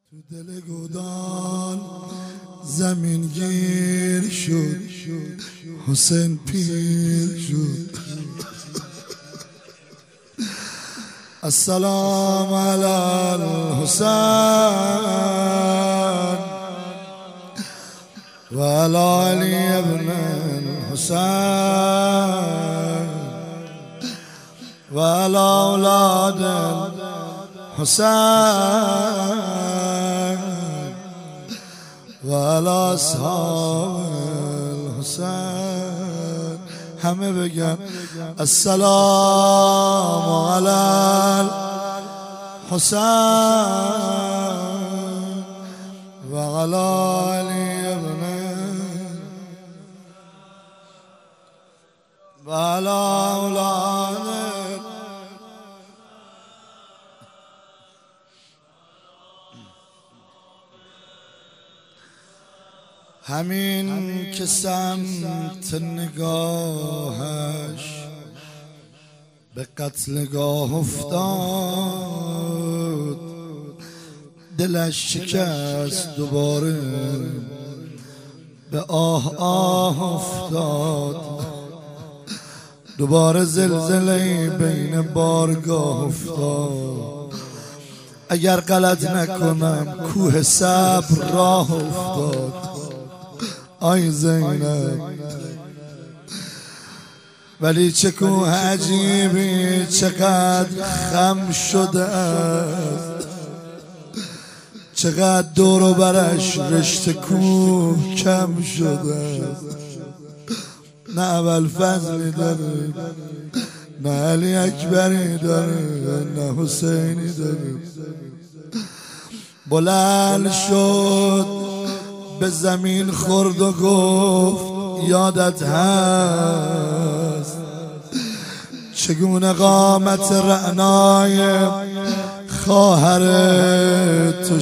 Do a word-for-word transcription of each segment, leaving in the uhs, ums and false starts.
تو دل گودان زمین گیر شد، حسین پیر شد. السلام علی الحسین و علی علی ابن الحسین و علی اولاد الحسین و علی اصحاب الحسین. همه بگن السلام علی الحسین و علی علی ابن و علی اولاد. همین که سمت نگاهش به قتلگاه افتاد، دلش شکست، دوباره به آه آه افتاد. دوباره زلزله بین بارگاه افتاد. اگر غلط نکنم کوه صبر راه افتاد. آی زینب، ولی چه کوه عجیبی، چقدر خم شده است، چقدر دور و برش رشته کوه کم شده است. نه اول فضلی داره، نه علی اکبری داره، نه حسینی داره. بلند شد، به زمین خورد و گفت یادت هست چگونه قامت رعنای خواهر تو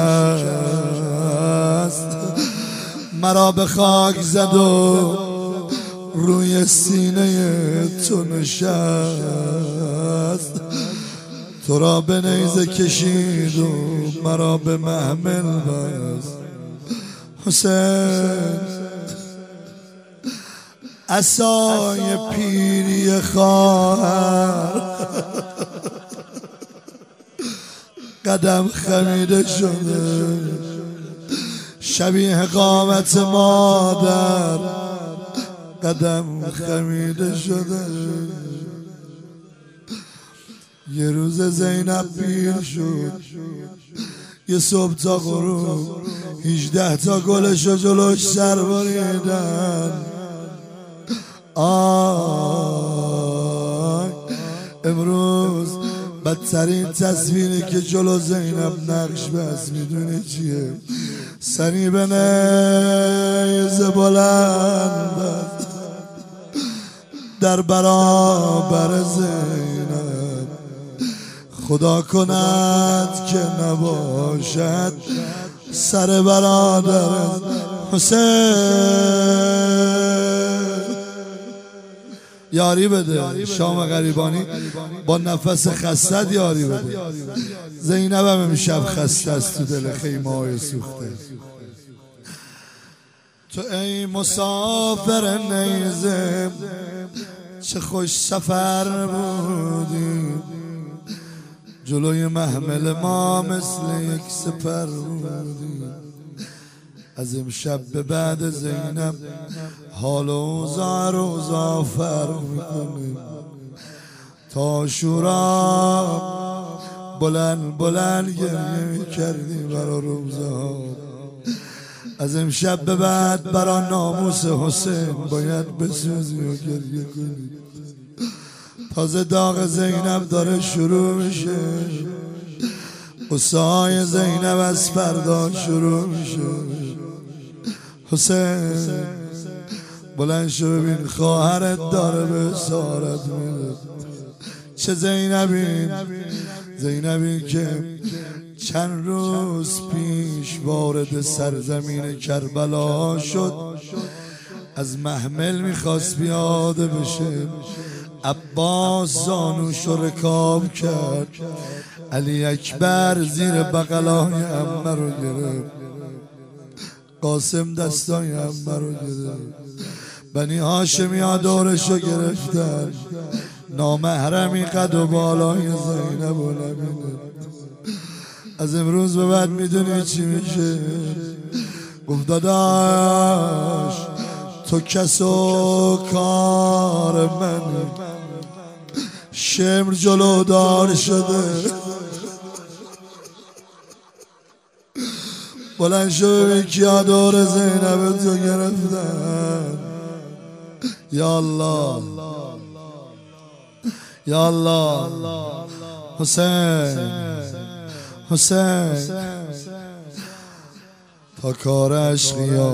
شکست، مرا به خاک زد و روی سینه تو نشست. تو را به نیزه کشید و مرا به محمل بست. حسین عصای پیری خواهر قدم خمیده شده، شبیه قامت مادر قدم خمیده شده. یه روز زینب پیر شد، یه صبح تا غروب هجده تا گلشو جلوش سر بریدن. آی امروز بدترین تصویری که جلو زینب نقش بست میدونی چیه؟ سری به نیزه بلند در برابر زینب، خدا کند که نباشد سر برادر حسین. یاری بده شام غریبانی، با نفس خستت یاری بده. زینب هم امشب خسته است تو دل خیمه های سوخته. تو ای مسافر نیزه چه خوش سفر بودی، جلوی محمل ما مثل یک سپر بودی. از امشب به بعد زینب حال و اوضاع رو زافر میکنیم. تا شورا بلند بلند گریه میکردی برا روزه ها. از امشب به بعد برا ناموس حسین باید بسوزی و گریه کنی. تازه داغ زینب داره شروع میشه، قصه‌های زینب از فردا شروع میشه. حسین بلند شو ببین خواهرت داره به اسارت میره. چه زینبی، زینبی که چند روز پیش وارد سرزمین کربلا شد. از محمل میخواست بیاده بشه، عباس زانوش رو رکاب کرد، علی اکبر زیر بغلای عمه رو گرفت، قاسم دستای عمه رو گرفت، بنی هاشمی دورش رو گرفتن، نامحرمی قد و بالای زینب و نبینه. از امروز به بعد میدونی چی میشه؟ گفت داداش تو کس و کار من، شمر جلو دار شده، بلند شو ببین کیا دور زینب تو گرفتن. یا الله یا الله، حسین حسین تا کار عشقیا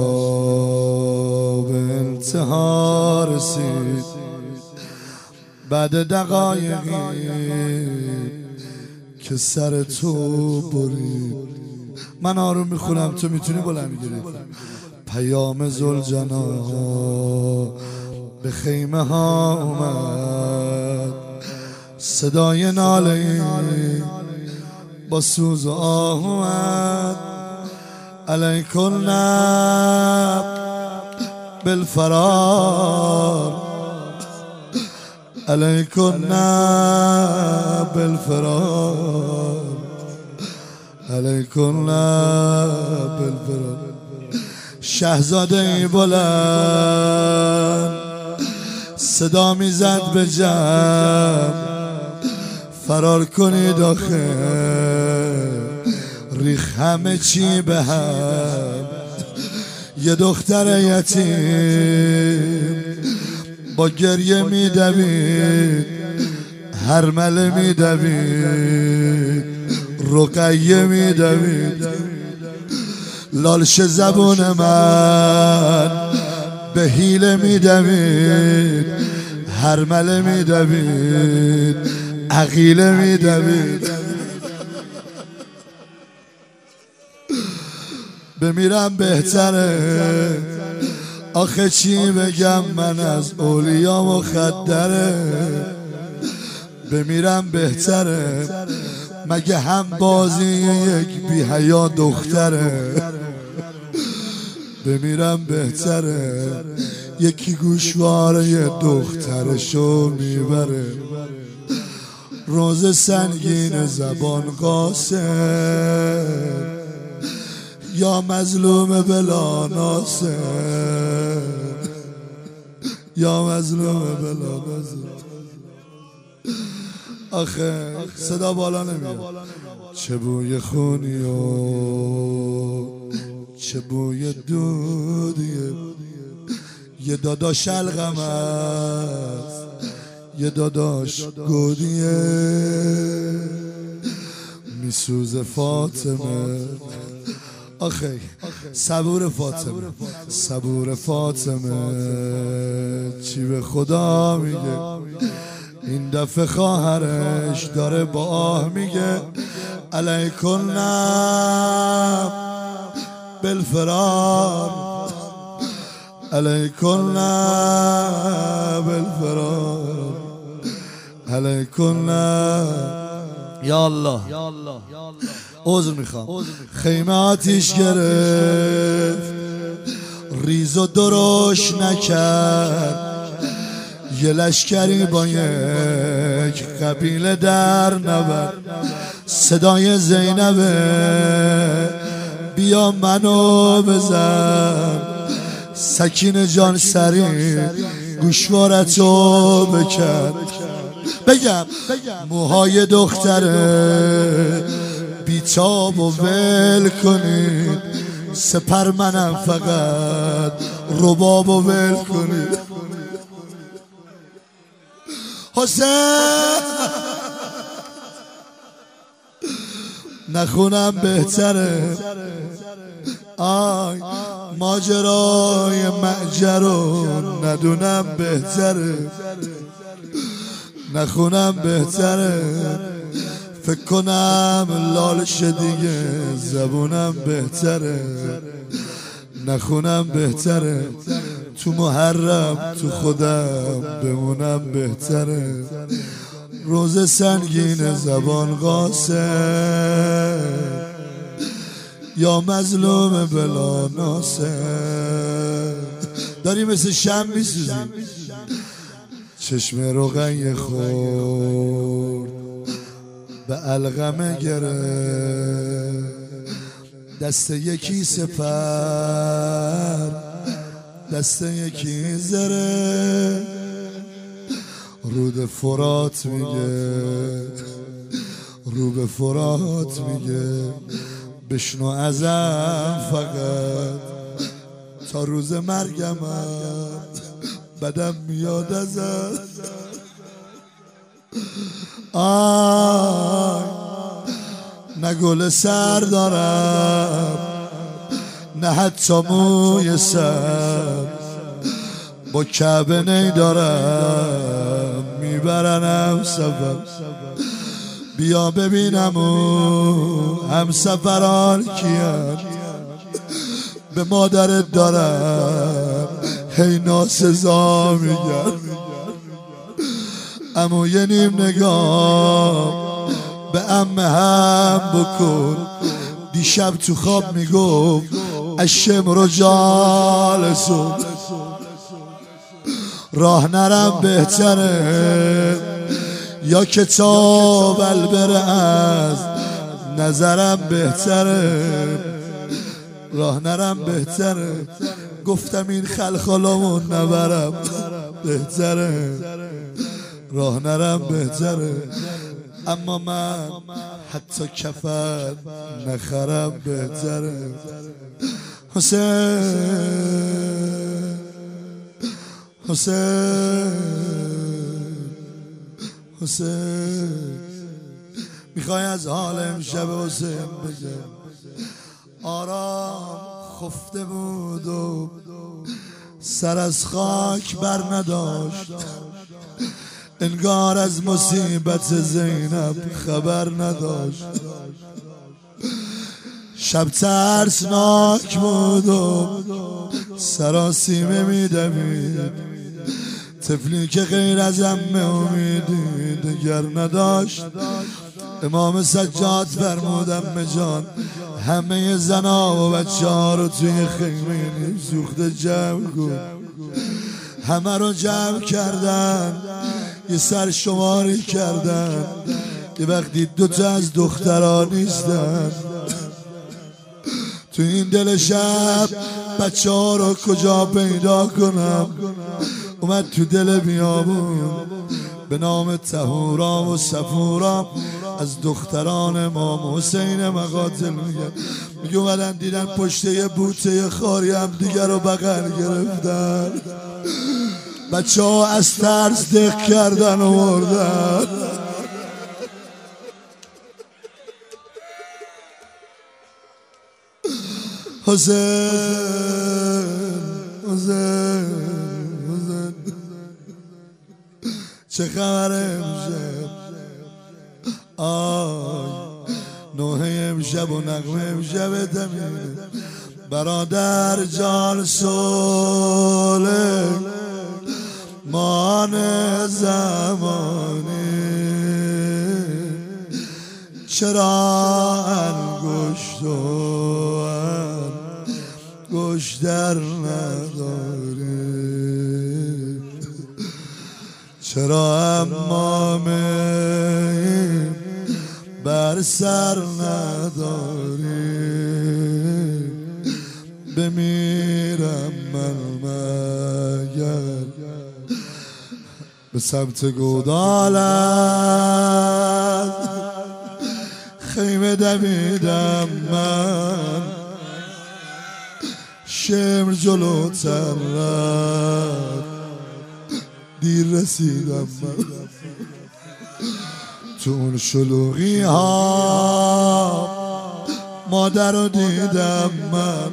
به انتها رسید، بعد دقایقی که سر تو برید. من آروم میخونم تو میتونی بلند میگیری. پیام ذوالجنا به خیمه ها اومد، صدای ناله با سوز و آه اومد، علیکن نب بالفرار، علیکن نب بالفرار، علیکن نب بالفرار. شهزاده بلند صدا میزد به جمع، فرار کنید آخه ریخ همه چی به هم. یه دختر یتیم با گریه میدوید، هرمله میدوید، رقیه میدوید، لالش زبون من به حیله میدوید، هرمله میدوید، عقیله میدوید. بمیرم بهتره، آخه چی بگم من از اولیا مخدره. بمیرم بهتره، مگه هم بازی یک بی حیا دختره. بمیرم بهتره، یکی گوشواره دخترشو میبره. روز سنگین زبان قاسم، یا مظلوم بلا ناصر، یا مظلوم بلا ناصر. آخه صدا بالا نمیاد. چه بوی خونی و چه بوی دودیه، یه داداش شلغم است، یه داداش گودیه، میسوزه فاطمه. آخه صبور فاطمه، صبور فاطمه، چی به خدا میگه؟ این دفعه خواهرش داره با آه میگه علیکن نب بالفرار، علیکن نب بالفرار، علیکن نب. یا الله عذر میخوام. خیمه آتیش گرفت، ریز و درشت نکرد، یه لشکری با یک قبیله در نبرد. صدای زینبه بیا منو بزن، سکین جان سری گوشوارتو بکن. بگم موهای دختره بیتاب و ول کنید، سپر منم فقط رباب و ول کنید. حسین نخونم بهتره، آی ماجرای معجر رو ندونم بهتره، نخونم بهتره، فکر کنم لالش دیگه زبونم بهتره، نخونم بهتره. تو محرم تو خودم بمونم بهتره. روز سنگین زبان قاسم یا مظلوم بلا ناسم. داری مثل شم میسوزی، چشم روغن خورد به علقمه گره، دست یکی سپر دست یکی زره. رود فرات میگه رو به فرات میگه بشنو ازم فقط تا روز مرگمت بدم میاد ازت. آی نه گل سر دارم نه حتی موی سر، با کعبه نیدارم میبرنم سفر. بیا ببینم و هم سفران کیان، به مادرت دارم هی ناسزا میگن. اما یه نیم نگاه به عمه هم بکن، دیشب تو خواب میگفت الشمر جالسون. راه نرم بهتره یا کتاب البر از نظرم بهتره. راه نرم بهتره، گفتم این خلخالامون نبرم بهتره. راه نرم بهتره، اما من حتی کفن نخرم بهتره. حسین حسین حسین میخوای از حال امشب حسین بگم؟ آرام خفته بود و سر از خاک بر نداشت، انگار از مصیبت زینب خبر نداشت. شب ترسناک بود و سراسیمه میدمید، طفلی که غیر از عمه امیدی دگر نداشت. امام سجاد فرمود عمه جان همه زنا و بچه ها رو توی خیمه سوخته جمع کن. همه رو جمع کردن، یه سر شماری کردن که وقتی دوتا از دخترها نیستن تو این دل شب بچه ها رو کجا پیدا کنم. اومد تو دل بیابون به نام طهورا و صفورا از دختران امام حسین مقاتل میگن. میگه اومدن دیدن پشته یه بوته خاری هم دیگر رو بغل گرفتن، بچه ها از ترس دق کردن و مردن. حسین حسین حسین چه خبر امشب؟ آی نوحه امشب و نغمه امشب تمینه. برادر جان سوله مان زمانی، چرا انگشت و انگشتر نداری؟ چرا امامه بر سر نداری؟ بمیرم من مگر به سمت گودالت خیمه دویدم من، شمر جلوتر رفت دیر رسیدم من. تو اون شلوغی ها مادر رو دیدم من،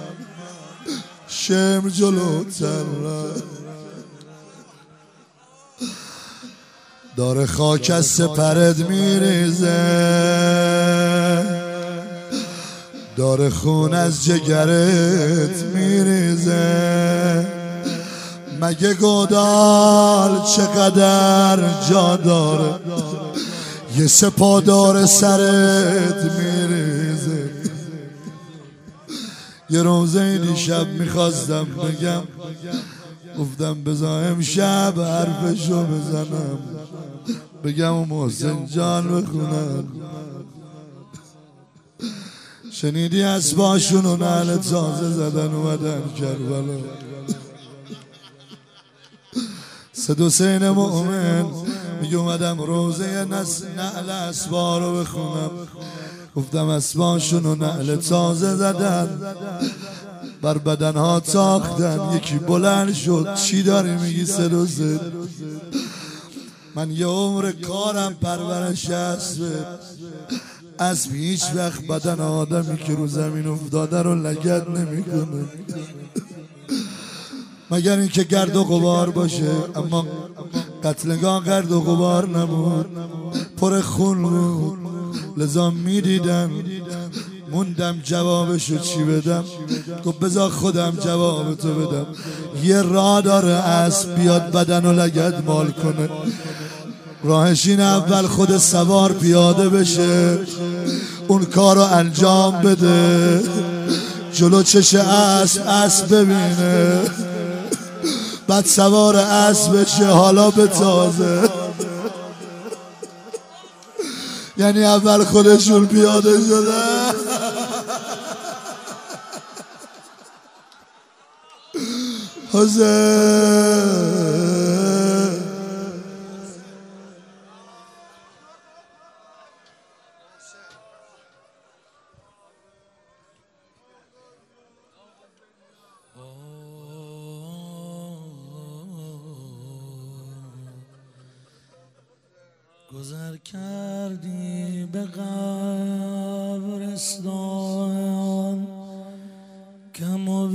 شمر جلوتر رفت. داره خاک از سپرت میریزه، داره خون از جگرت میریزه. مگه گودال چقدر جا داره، یه سپادار سرت میریزه. یه روزه دیشب میخواستم بگم، گفتم بذار امشب حرفشو بزنم، بگم و محسن جان بخونم. شنیدی اسباشون و نعل تازه زدن اومدن کربلا. سید حسین مؤمن میگه اومدم روزه نعل اسبا رو بخونم، گفتم اسباشون و نعل تازه زدن، بر بدنها تاختن. یکی بلند شد چی داری میگی سید حسین؟ من یه عمر کارم پرورش اسبه. اسب هیچ وقت بدن آدمی که رو زمین افتاده رو لگد نمیکنه مگر اینکه گرد و غبار باشه. اما قتلگاه گرد و غبار نبود، پر خون بود. لذا میدیدم موندم جوابشو چی بدم. گفت بذار خودم جواب تو بدم. یه راه داره اسب بیاد بدن و لگد مال کنه، راهش این اول خود سوار پیاده بشه، اون کار رو انجام بده، جلو چش اسب اسب ببینه، بعد سوار اسب بشه. حالا به تازه یعنی اول خودشون پیاده شده. حسین گذر کردی به قبرستان کم و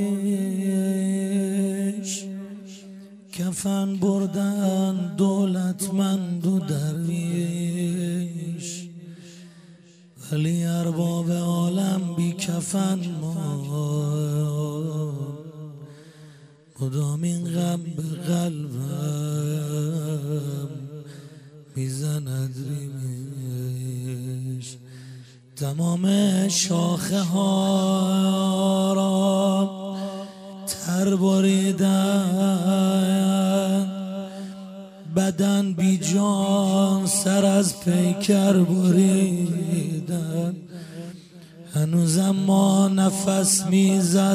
بیش، کفن بردن دولتمند و درویش، ولی ارباب عالم بی کفن ما. مدام این غم به قلبم میزند ریمیش. تمام شاخه ها را تر بریدن، بدن بی جان سر از پیکر بریدن. هنوزم ما نفس میزد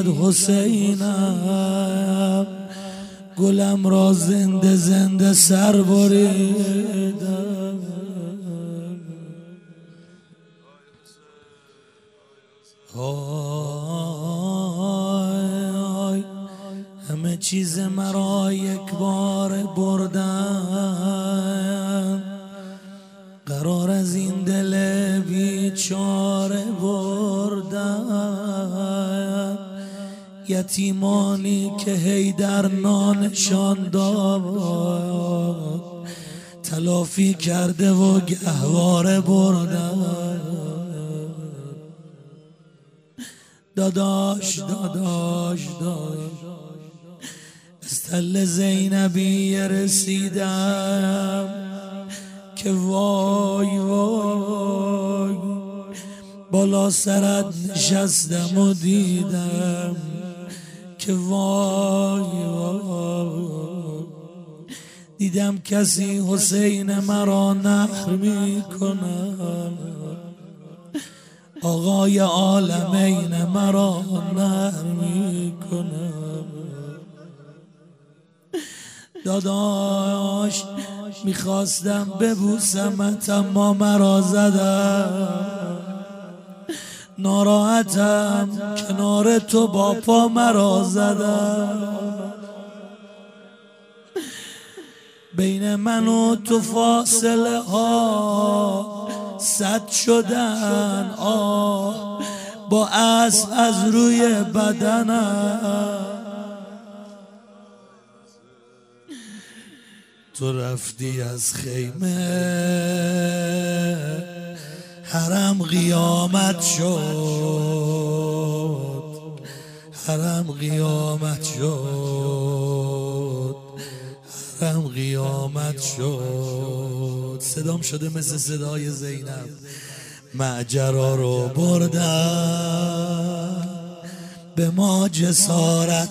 حسینم، گلم را زنده زنده سر بریدم. آی همه چیز مرا یک بار بردن، قرار از این دل بیچاره بردن. یتیمانی که حیدر نانشان داد، تلافی کرده و گهواره بردن. داداش داداش داداش استل زینبی رسیدم که وای وای، بالا سرت نشستم و دیدم که وای وای. دیدم کسی حسین مرا نخر می کنم، آقای عالمین مرا نخر می کنم. داداش میخواستم ببوسمت اما مرا زدم، ناراحتم کنار تو با پا مرا زدم. بین من و تو فاصله ها صد شدن، آه با اسب از روی بدنم. تو رفتی از خیمه حرم قیامت شد، حرم قیامت شد. رم قیامت شد. صدام شده مثل صدای زینب. معجرا رو بردن به ما جسارت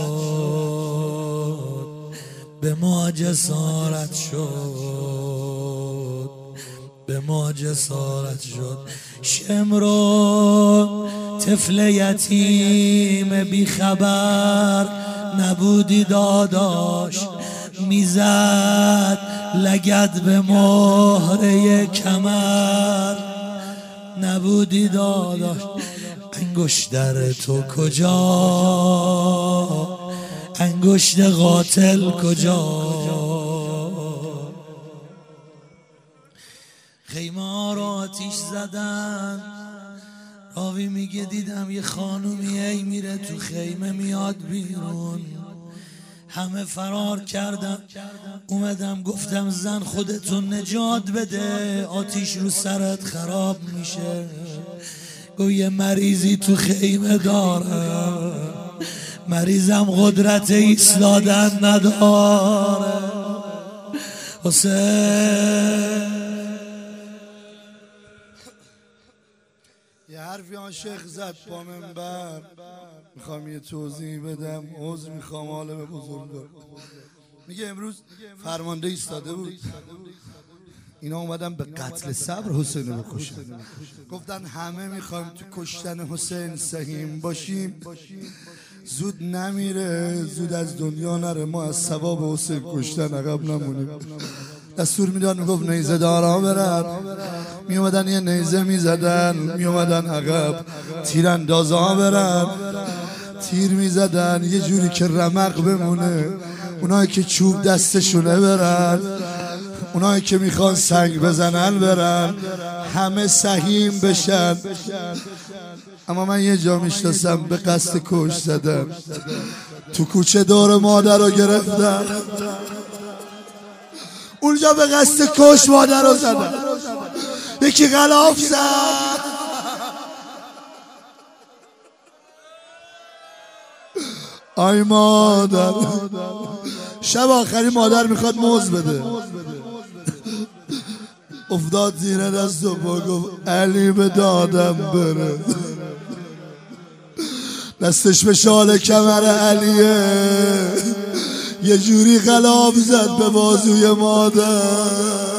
شد، به ما جسارت شد، به ما جسارت شد. شمرو طفل یتیم بی خبر نبودی داداش، میزد لگد به مهره کمر نبودی داداش. انگشتر تو کجا، انگشت قاتل کجا؟ خیمه را آتیش زدن. راوی میگه دیدم یه خانومی ای میره تو خیمه میاد بیرون، همه فرار کردم. اومدم گفتم زن خودتون نجات بده، آتیش رو سرت خراب میشه. گو یه مریضی تو خیمه داره، مریضم قدرت ایستادن نداره. حسین یه حرفی آن شیخ زد با منبر، میخوام یه توضیح بدم، عذر میخوام عالم بزرگوار. میگه امروز فرمانده ایستاده بود، اینا اومدن به قتل صبر حسین رو بکشن. گفتن همه میخوایم تو کشتن حسین سهیم باشیم، زود نمیره، زود از دنیا نره، ما از ثواب حسین کشتن عقب نمونیم. دستور میداد میگفت نیزه دارا برن، میومدن یه نیزه میزدن، میومدن عقب تیراندازا برن، تیر میزدن یه جوری که رمق بمونه. اونایی که چوب دستشونه برن، اونایی که میخوان سنگ بزنن برن، همه سهیم بشن. اما من یه جا میشناسم به قصد کش زدم، تو کوچه دور مادر رو گرفتم، اونجا به قصد کش مادر رو زدم. یکی غلاف زد، آی مادر. شب آخری مادر میخواد موز بده، افتاد زیر دست و با گفت علی به دادم بره. دستش به شال کمر علیه، یه جوری غلاف زد به بازوی مادر،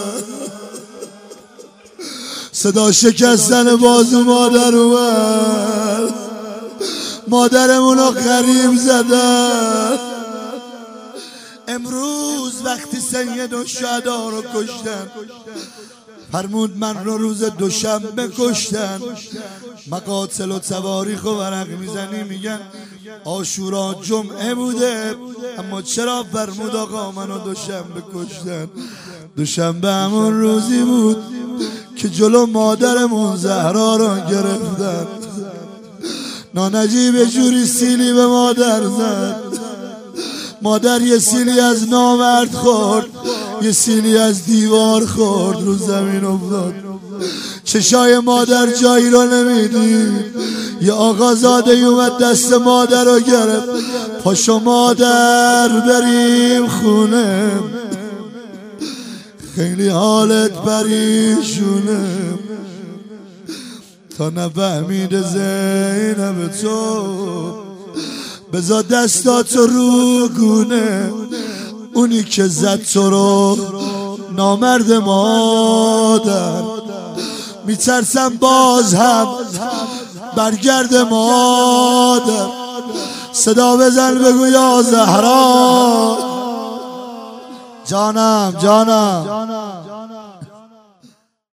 صدا شکستن بازو مادر اومد، مادرمونو غریب زدن. امروز وقتی سید و شهدا رو کشتن، فرمود من رو روز دوشنبه کشتن. مقاتل و تواریخ و ورق میزنی میگن عاشورا جمعه بوده، اما چرا فرمود آقا منو دوشنبه کشتن؟ دوشنبه همون روزی بود که جلو مادرمون زهرا رو گرفتن. نانجیب جوری سیلی به مادر زد، مادر یه سیلی از نامرد خورد، یه سیلی از دیوار خورد، رو زمین افتاد. چشای مادر جایی رو نمیدید. یه آقازاده اومد دست مادر رو گرفت، پاشو مادر بریم خونه، خیلی حالت پریشونه. تا نفهمیده زینب تو، بذار دستاتو رو گونه. اونی که زد تو رو نامرد مادر، میترسم باز هم برگرد مادر. صدا بزن بگو یا زهرا، جانم جانم.